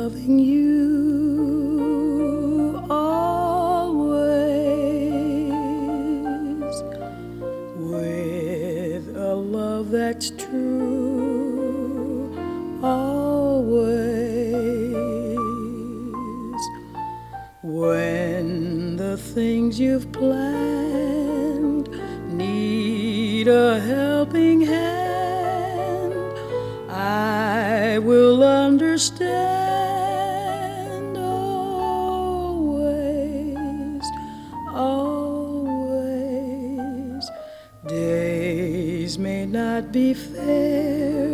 loving you always with a love that's true always. When the things you've planned need a helping hand, I will understand always, always. Days may not be fair,